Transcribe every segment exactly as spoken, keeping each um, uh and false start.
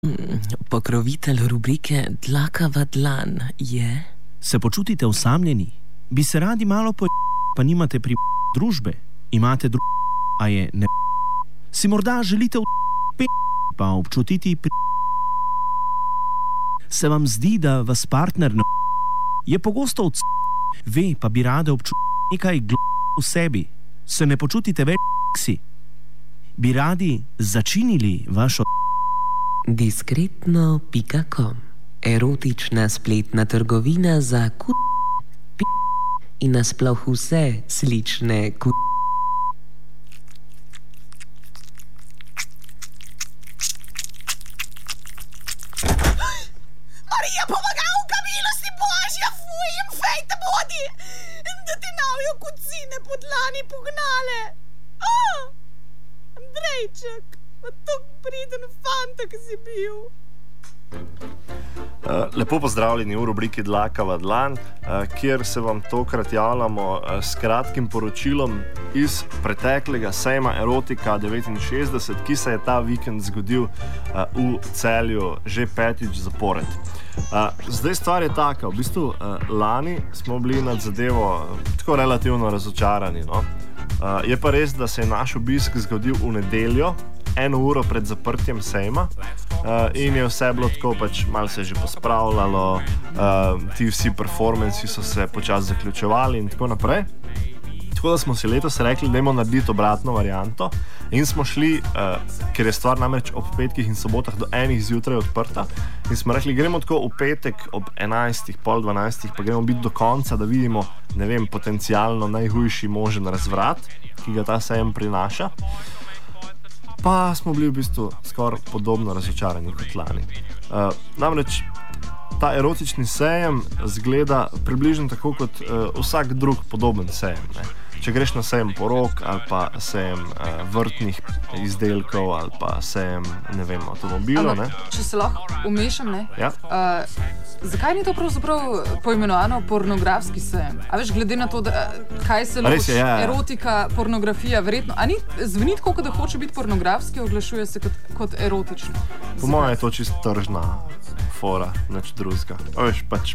Pokrovitelj rubrike Dlakava dlan je... Se počutite osamljeni? Bi se radi malo po... pa nimate pri... družbe? Imate dru... a je ne... Si morda želite v... pa občutiti pri... Se vam zdi, da vas partner ne... Je pogosto od... Ve, pa bi rade občutiti nekaj gl... v sebi. Se ne počutite več si? Bi radi začinili vašo... Diskretno pika com. Erotična spletna trgovina za ku... pi... in nasploh vse slične ku... Marija, pomagavka, milosti Božja, fuj, jim fejte bodi, da ti navijo kucine po dlani pognale. Oh, Andrejček, tako priden fanta, ki si bil. Uh, lepo pozdravljeni v rubriki Dlakava dlan, uh, kjer se vam tokrat javljamo uh, s kratkim poročilom iz preteklega sejma Erotika devetinšestdeset, ki se je ta vikend zgodil uh, v Celju že petič zapored. Uh, zdaj stvar je taka, v bistvu uh, lani smo bili nad zadevo uh, tako relativno razočarani. No? Uh, je pa res, da se je naš obisk zgodil v nedeljo, eno uro pred zaprtjem sejma, uh, in je vse bilo tako, pač malo se je že pospravljalo, uh, ti vsi performansi so se počasi zaključevali in tako naprej. Tako da smo si letos rekli, da imamo narediti obratno varianto in smo šli, uh, ker je stvar namreč ob petkih in sobotah do enih zjutraj odprta, in smo rekli, gremo tako v petek ob enajstih, pol dvanajstih, pa gremo biti do konca, da vidimo, ne vem, potencialno najhujši možen razvrat, ki ga ta sejem prinaša. Pa smo bili v bistvu skoraj podobno razočarani kot lani. Uh, namreč ta erotični sejem zgleda približno tako kot uh, vsak drug podoben sejem. Ne? Če greš na sejem porok ali pa sejem uh, vrtnih izdelkov ali pa sejem, ne vem, avtomobilov. Ne? Če se lahko umešam, ne? Ja? Uh, zakaj ni to pravzaprav poimenovano pornografski sejem? A veš, glede na to, da, kaj se loči, ja, ja. erotika, pornografija, verjetno. A ni zveni tako, da hoče biti pornografski, oglašuje se kot, kot erotično? Po mojem je to čisto tržna fora, nič drugega. Veš, pač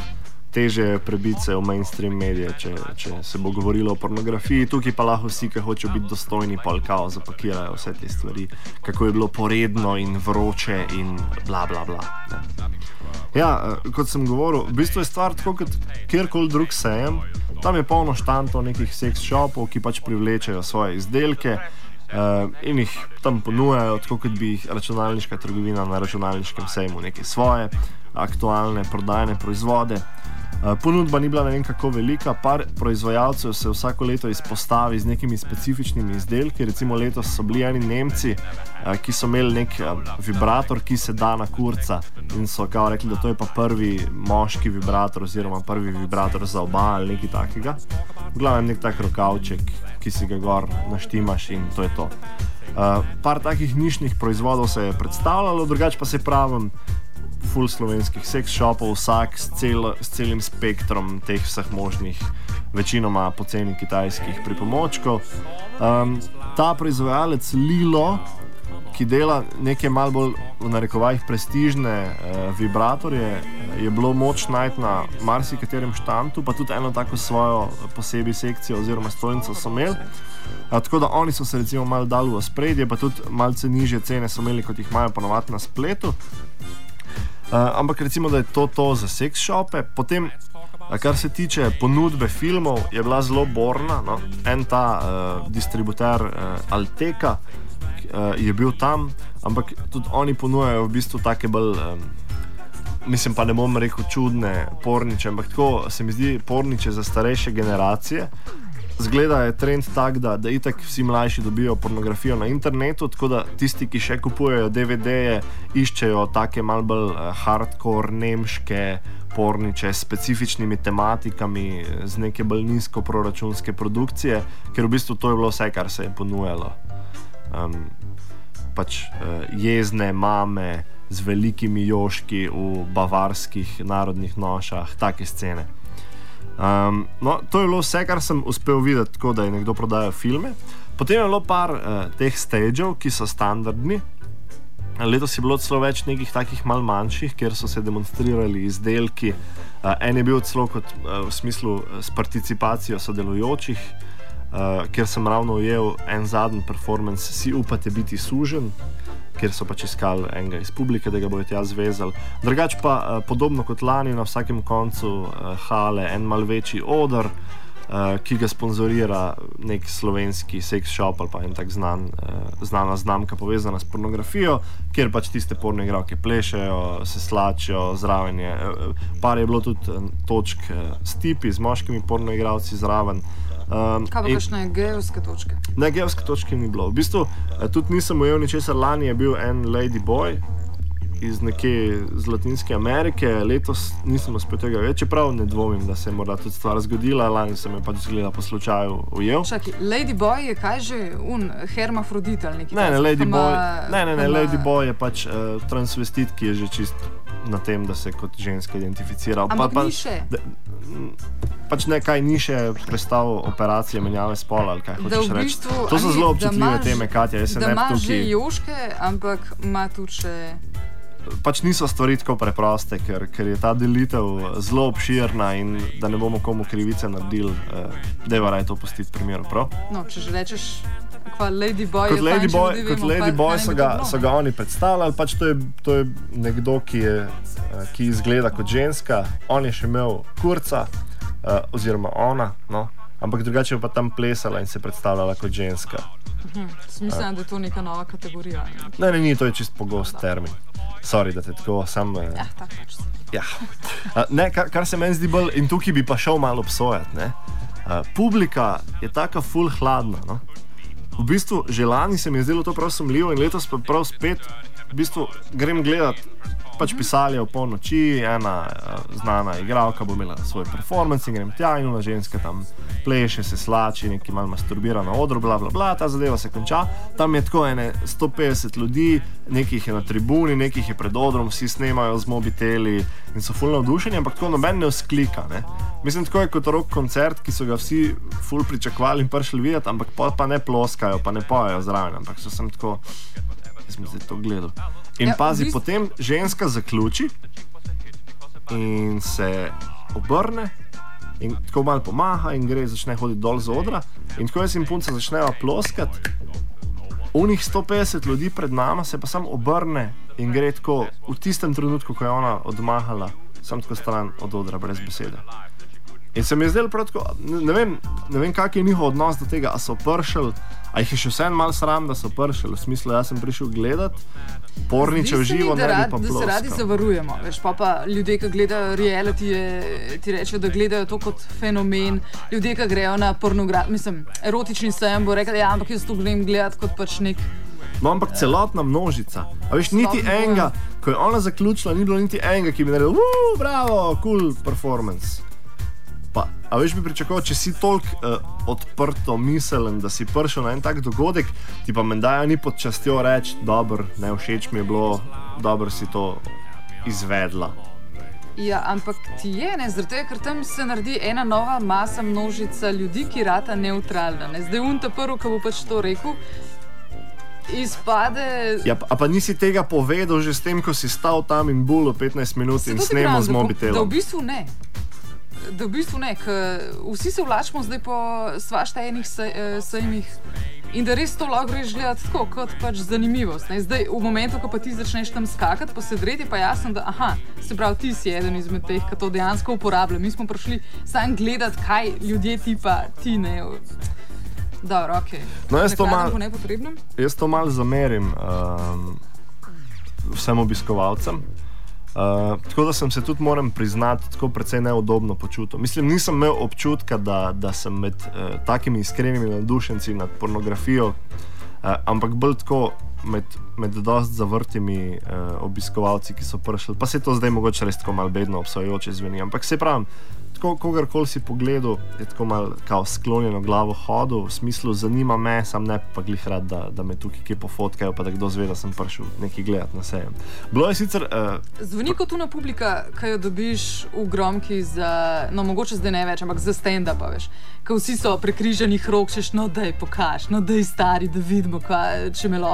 teže prebiti se v mainstream medije, če, če se bo govorilo o pornografiji. Tukaj pa lahko vsi, ki hočejo biti dostojni, pol kao zapakirajo vse te stvari, kako je bilo poredno in vroče in bla bla bla. Ne. Ja, kot sem govoril, v bistvu je stvar tako kot kjerkoli drug sejem. Tam je polno štantov nekih seks shopov, ki pač privlečejo svoje izdelke uh, in jih tam ponujajo, tako kot bi jih računalniška trgovina na računalniškem sejmu neke svoje aktualne prodajne proizvode. Uh, ponudba ni bila ne vem kako velika, par proizvajalcev se vsako leto izpostavi z nekimi specifičnimi izdelki. Recimo letos so bili eni Nemci, uh, ki so imeli nek uh, vibrator, ki se da na kurca, in so kao rekli, da to je pa prvi moški vibrator oziroma prvi vibrator za oba ali nekaj takega. V glavnem nek tak rokavček, ki si ga gor naštimaš in to je to. Uh, par takih nišnih proizvodov se je predstavljalo, drugače pa se pravim full slovenskih seks shopov, vsak s, cel, s celim spektrom teh vseh možnih, večinoma poceni kitajskih pripomočkov. Um, ta proizvajalec Lilo, ki dela neke malo bolj v narekovajih prestižne uh, vibratorje, je bilo moč najti na marsikaterem štantu, pa tudi eno tako svojo posebej sekcijo oziroma stojnico so imeli. Uh, tako da oni so se recimo malo dali v ospredje, pa tudi malce nižje cene so imeli, kot jih imajo ponovadi na spletu. Uh, ampak recimo, da je to to za seks shope. Potem, uh, kar se tiče ponudbe filmov, je bila zelo borna. No? En ta uh, distributer uh, Alteka uh, je bil tam, ampak tudi oni ponujajo v bistvu take bolj, um, mislim pa ne bom rekel čudne porniče, ampak tako se mi zdi porniče za starejše generacije. Zgleda je trend tak, da, da itak vsi mlajši dobijo pornografijo na internetu, tako da tisti, ki še kupujejo D V D-je, iščejo take malo bolj uh, hardcore nemške porniče s specifičnimi tematikami, z neke bolj nizko proračunske produkcije, ker v bistvu to je bilo vse, kar se je ponujalo. Um, pač uh, jezne mame z velikimi joški v bavarskih narodnih nošah, take scene. Um, no, to je bilo vse, kar sem uspel videti, tako da je nekdo prodajal filme. Potem je bilo par uh, teh stageov, ki so standardni, Letos je bilo celo več nekih takih mal manjših, kjer so se demonstrirali izdelki. Uh, en je bil celo kot, uh, v smislu s participacijo sodelujočih, uh, kjer sem ravno ujel en zadnji performance Si upate biti sužen, kjer so pač iskali enega iz publike, da ga bojo tja zvezali. Drugač pa uh, podobno kot lani na vsakem koncu uh, hale en mal večji oder, Uh, ki ga sponzorira nek slovenski sex shop ali pa en tak znan, uh, znana znamka povezana s pornografijo, kjer pač tiste porno igralke plešejo, se slačijo, zraven je. Uh, par je bilo tudi uh, točk uh, s tipi, z moškimi porno igralci zraven. Um, Kaj pa kakšne gejovske točke? Ne, gejovske točke ni bilo. V bistvu uh, tudi nisem ujel ničesar. Lani je bil en ladyboy iz nekje z Latinske Amerike, letos nisem uspel tega več, čeprav ne dvomim, da se je morda tudi stvar zgodila, lani sem jo pač zgleda po slučaju ujel. Čakaj, ladyboy je kaj že? Un, hermafrodit ali nekaj? Ne, ne, ladyboy, ma, ne, ne, ne, ma... ladyboy je pač uh, transvestit, ki je že čist na tem, da se kot ženska identificira. Ampak pa, pa, ni še? Da, pač ne, kaj ni še prestal operacije menjave spola, ali kaj hočeš v reči. bistvu, To so zelo občutljive maž, teme, Katja. Jaz se da ne ima tukaj... že joške, ampak ima tudi še... Pač niso stvari tako preproste, ker, ker je ta delitev zelo obširna in da ne bomo komu krivice naredili, eh, deva raj to pustiti primeru, prav? No, če že rečeš, kva Ladyboy kot je Ladyboy, fajn, kot Ladyboy so, so ga oni predstavljali, pač to je, to je nekdo, ki, je, ki izgleda kot ženska, on je še imel kurca, eh, oziroma ona, no, ampak drugače je pa tam plesala in se predstavljala kot ženska. Mhm. Mislim, da je to neka nova kategorija. Ne, ne, ni, to je čist pogost termin. Sorry, da te tako sam... Ja, tako pač. Ja. Ne, kar, kar se meni zdi bolj, in tukaj bi pa šel malo obsojati, ne. Uh, publika je taka ful hladna, no. V bistvu, že lani se mi je zdelo to prav sumljivo in letos pa prav spet, v bistvu, grem gledat, pač pisali o polnoči, ena uh, znana igralka bo imela svoj performance in grem tja in ona ženska tam pleše, se slači, neki malo masturbira na odru, bla bla bla, ta zadeva se konča. Tam je tako ene sto petdeset ljudi, nekih je na tribuni, nekih je pred odrom, vsi snemajo z mobiteli in so ful navdušeni, ampak tako noben ne vzklika, ne. Mislim, tako je kot rock koncert, ki so ga vsi ful pričakovali in prišli videti, ampak pa, pa ne ploskajo, pa ne pojejo zraven, ampak so sem tako, jaz sem zdaj to gledal. In ja, pazi, bist... potem ženska zaključi in se obrne in tako malo pomaha in gre, začne hoditi dol z odra in tako jaz in punca začnejo ploskati. Unih sto petdeset ljudi pred nama se pa samo obrne in gre tako v tistem trenutku, ko je ona odmahala, samo tako stran od odra, brez besede. In se mi je zdelo prav tako, ne, ne vem, ne vem, kak je njihov odnos do tega, a so pršel, a jih je še vsem malo sram, da so pršel, v smislu, jaz sem prišel gledat, porniče v živo, ne bi pa ploskal. Da se radi zavarujemo, veš, pa pa ljudje, ki gledajo reality, ti rečejo, da gledajo to kot fenomen, ljudje, ki grejo na pornografijo, mislim, erotični sejem bo rekel, ja, ampak jaz to grem gledat kot pač nek... No, ampak celotna množica, a veš, niti enega, ko je ona zaključila, ni bilo niti enega, ki bi naredil, uuu, bravo, cool performance. Pa, a veš, bi pričakoval, če si toliko uh, odprto miselen, da si prišel na en tak dogodek, ti pa mendajo ni pod častjo reči, dobro, ne všeč mi je bilo, dobro si to izvedla. Ja, ampak ti je, ne, zaradi tega, ker tam se naredi ena nova masa, množica ljudi, ki rata neutralna, ne. Zdaj un ta prvo, ki bo pač to rekel, izpade... Ja, a pa nisi tega povedal že s tem, ko si stal tam in bulo petnajst minut in snemal z mobitelom? Da v bistvu ne. Da v bistvu ne, ker vsi se vlačimo zdaj po svašta enih sejmih in da res to lahko greš gledati tako, kot pač zanimivost. Ne? Zdaj, v momentu, ko pa ti začneš tam skakati, pa se dreti, pa jasno, da aha, se pravi, ti si eden izmed teh, ki to dejansko uporablja. Mi smo prišli sam gledati, kaj ljudje tipa ti ne. Dobro, okej. Okay. No, jaz to malo jaz to malo zamerim um, vsem obiskovalcem. Uh, tako da sem se tudi, moram priznati, tako precej neudobno počutil. Mislim, nisem imel občutka, da, da sem med uh, takimi iskrenimi navdušenci nad pornografijo, uh, ampak bolj tako med, med dost zavrtimi uh, obiskovalci, ki so prišli. Pa se to zdaj mogoče res tako malo bedno obsojujoče zveni, ampak se pravim, tako kogarkoli si pogledal, je tako malo kao sklonjeno glavo hodil, v smislu zanima me, sam ne pa glih rad, da, da me tukaj kje pofotkajo, pa da kdo zve, da sem prišel nekaj gledat na sejem. Bilo je sicer... Uh, Zvoni kot tuna publika, kaj jo dobiš v gromki za, no mogoče zdaj ne več, ampak za stand-up, veš. Ko vsi so prekrižanih rok, češ, no daj pokaž, no daj stari, da vidimo, kva, če me lahko na,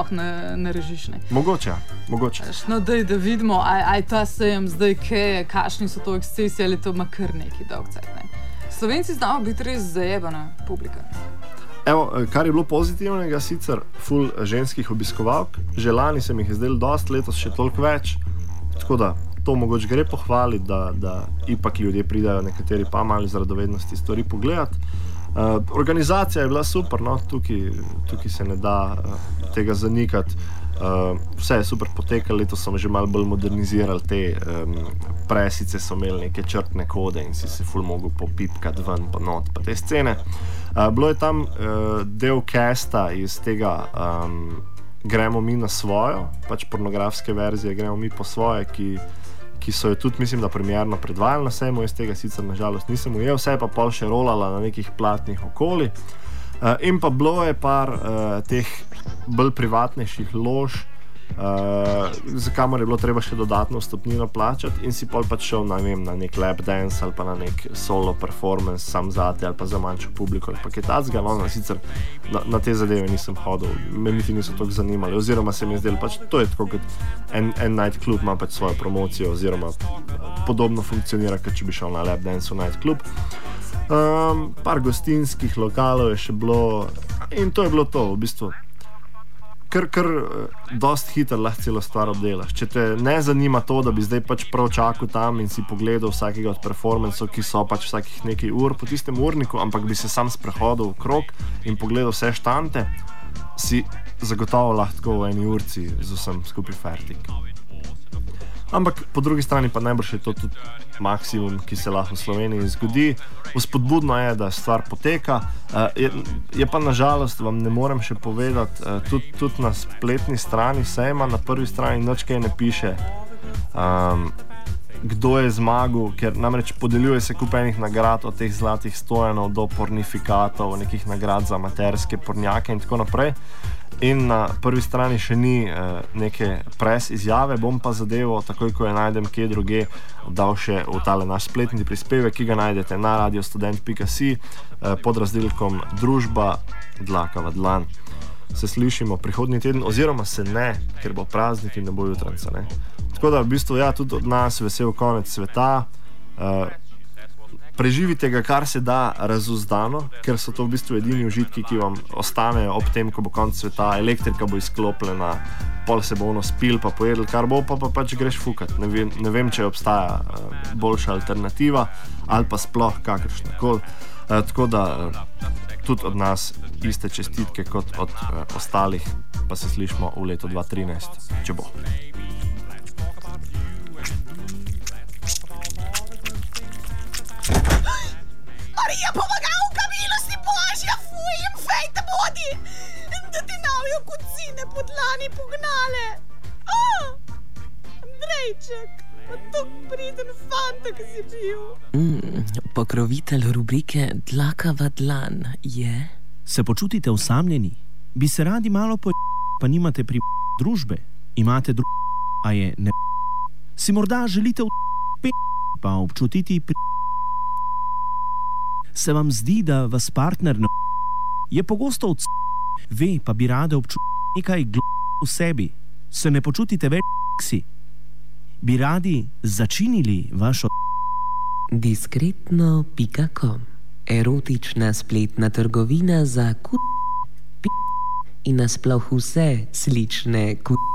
ne režiš. Ne. Mogoče, mogoče. No, daj, da vidimo, aj, aj ta sejem zdaj, kaj, kakšni so to ekscesi, ali to ima kar neki dolg cajt. Ne. Slovenci znamo biti res zajebana publika. Evo, kar je bilo pozitivnega, sicer ful ženskih obiskovalk, že lani se mi jih je zdelo dost, letos še toliko več, tako da to mogoče gre pohvaliti, da, da ipak ljudje pridajo nekateri pa mali z radovednosti stvari pogledati. Uh, organizacija je bila super, no, tukaj, tukaj se ne da uh, tega zanikati. Uh, vse je super potekalo, letos so že malo bolj modernizirali te um, presice, so imeli neke črtne kode in si se ful mogel popipkati ven pa not pa te scene. Uh, bilo je tam uh, del casta iz tega um, Gremo mi na svojo, pač pornografske verzije Gremo mi po svoje, ki, ki so jo tudi, mislim, da premierno predvajali na sejmu, jaz tega sicer nažalost nisem ujel, vse je pa pol še rolala na nekih platnih okoli. Uh, in pa bilo je par uh, teh bolj privatnejših lož, uh, za kamor je bilo treba še dodatno vstopnino plačati in si pol pač šel na, vem, na nek lap dance ali pa na nek solo performance sam zate ali pa za manjšo publiko ali pa kaj tacga, no, no, sicer na, na te zadeve nisem hodil, me niti niso toliko zanimali, oziroma se mi je zdelo pač, to je tako kot en, en night club ima pač svojo promocijo oziroma podobno funkcionira, kot če bi šel na lap dance v night club. Um, par gostinskih lokalov je še bilo in to je bilo to, v bistvu kar, kar dost hitro lahko celo stvar obdelaš. Če te ne zanima to, da bi zdaj pač prav čakal tam in si pogledal vsakega od performancev, ki so pač vsakih nekaj ur po tistem urniku, ampak bi se sam sprehodil v krog in pogledal vse štante, si zagotovo lahko v eni urci z vsem skupaj fertik. Ampak po drugi strani pa najbrž je to tudi maksimum, ki se lahko v Sloveniji zgodi. Vzpodbudno je, da stvar poteka. Uh, je, je pa nažalost, vam ne morem še povedati, uh, tudi, tudi na spletni strani sejma, na prvi strani nič kaj ne piše, um, kdo je zmagal, ker namreč podeljuje se kup enih nagrad od teh zlatih stojanov do pornifikatov, nekih nagrad za amaterske pornjake in tako naprej. In na prvi strani še ni uh, neke pres izjave, bom pa zadevo, takoj ko jo najdem kje druge, dal še v tale naš spletni prispevek, ki ga najdete na radiostudent pika si uh, pod razdelkom Družba Dlaka v dlan. Se slišimo prihodnji teden, oziroma se ne, ker bo praznik in ne bo jutranca, ne. Tako da v bistvu ja, tudi od nas vesel konec sveta. Uh, Preživite ga, kar se da razuzdano, ker so to v bistvu edini užitki, ki vam ostanejo ob tem, ko bo konec sveta, elektrika bo izklopljena, pol se bo ono spil, pa pojedl, kar bo, pa, pa pač greš fukat. Ne vem, ne vem če obstaja uh, boljša alternativa ali pa sploh kakršnakoli. Uh, tako da uh, tudi od nas iste čestitke kot od uh, ostalih, pa se slišimo v letu dva tisoč trinajst, če bo. Marija, pomagavka, milosti Božja, fuj, jim fejta bodi, da ti navijo kucine po dlani pognale. Oh, Andrejček, pa tok priden fanta, ki si bil. Mm, pokrovitelj rubrike Dlaka v dlan je... Se počutite osamljeni? Bi se radi malo po... pa nimate pri... družbe? Imate dru... a je ne... Si morda želite v... pa občutiti pri... Se vam zdi, da vas partner ne... je pogosto od... ve, pa bi rade občutiti nekaj gl... v sebi. Se ne počutite več seksi? Bi radi začinili vašo... diskretno pika com. Erotična spletna trgovina za kut... in nasploh vse slične kut...